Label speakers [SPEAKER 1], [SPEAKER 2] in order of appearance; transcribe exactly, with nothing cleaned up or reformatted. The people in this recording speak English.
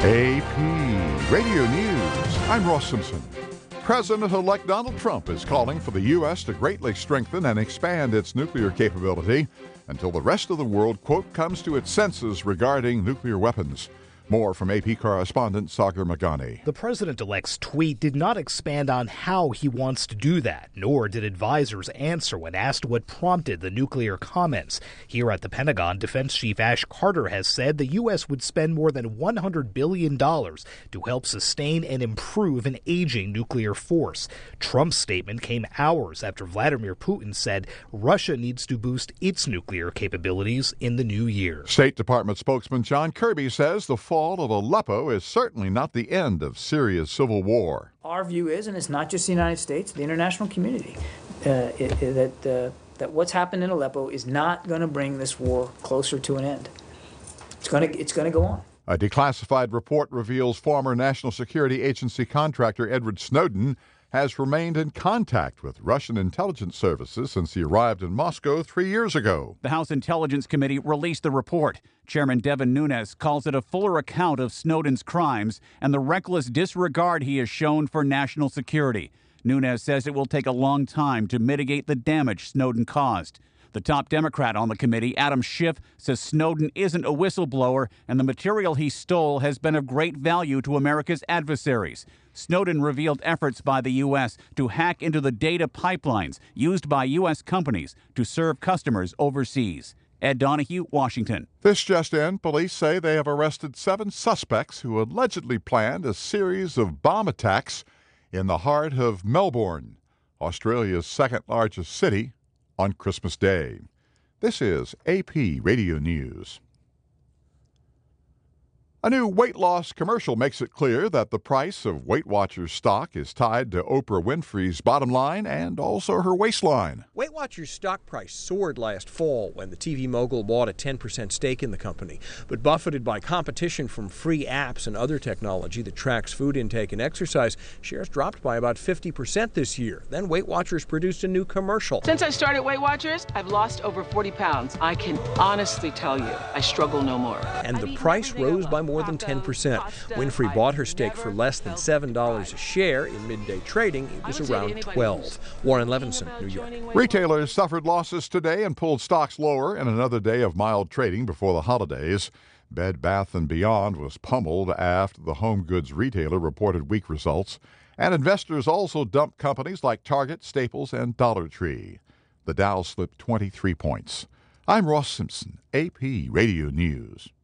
[SPEAKER 1] A P Radio News. I'm Ross Simpson. President-elect Donald Trump is calling for the U S to greatly strengthen and expand its nuclear capability until the rest of the world, quote, comes to its senses regarding nuclear weapons. More from A P correspondent Sagar Meghani.
[SPEAKER 2] The president-elect's tweet did not expand on how he wants to do that, nor did advisors answer when asked what prompted the nuclear comments. Here at the Pentagon, Defense Chief Ash Carter has said the U S would spend more than one hundred billion dollars to help sustain and improve an aging nuclear force. Trump's statement came hours after Vladimir Putin said Russia needs to boost its nuclear capabilities in the new year.
[SPEAKER 1] State Department spokesman John Kirby says the fall of Aleppo is certainly not the end of Syria's civil war.
[SPEAKER 3] Our view is, and it's not just the United States, the international community, uh, it, it, that, uh, that what's happened in Aleppo is not going to bring this war closer to an end. It's going to it's going to go on.
[SPEAKER 1] A declassified report reveals former National Security Agency contractor Edward Snowden has remained in contact with Russian intelligence services since he arrived in Moscow three years ago.
[SPEAKER 4] The House Intelligence Committee released the report. Chairman Devin Nunes calls it a fuller account of Snowden's crimes and the reckless disregard he has shown for national security. Nunes says it will take a long time to mitigate the damage Snowden caused. The top Democrat on the committee, Adam Schiff, says Snowden isn't a whistleblower and the material he stole has been of great value to America's adversaries. Snowden revealed efforts by the U S to hack into the data pipelines used by U S companies to serve customers overseas. Ed Donahue, Washington.
[SPEAKER 1] This just in, police say they have arrested seven suspects who allegedly planned a series of bomb attacks in the heart of Melbourne, Australia's second largest city, on Christmas Day. This is A P Radio News. A new weight loss commercial makes it clear that the price of Weight Watchers stock is tied to Oprah Winfrey's bottom line and also her waistline.
[SPEAKER 5] Weight Watchers stock price soared last fall when the T V mogul bought a ten percent stake in the company. But buffeted by competition from free apps and other technology that tracks food intake and exercise, shares dropped by about fifty percent this year. Then Weight Watchers produced a new commercial.
[SPEAKER 6] Since I started Weight Watchers, I've lost over forty pounds. I can honestly tell you, I struggle no more.
[SPEAKER 5] And the price rose by more more than ten percent. Winfrey bought her stake for less than seven dollars a share. In midday trading, it was around twelve dollars. Warren Levinson, New York.
[SPEAKER 1] Retailers suffered losses today and pulled stocks lower in another day of mild trading before the holidays. Bed Bath and Beyond was pummeled after the home goods retailer reported weak results. And investors also dumped companies like Target, Staples, and Dollar Tree. The Dow slipped twenty-three points. I'm Ross Simpson, A P Radio News.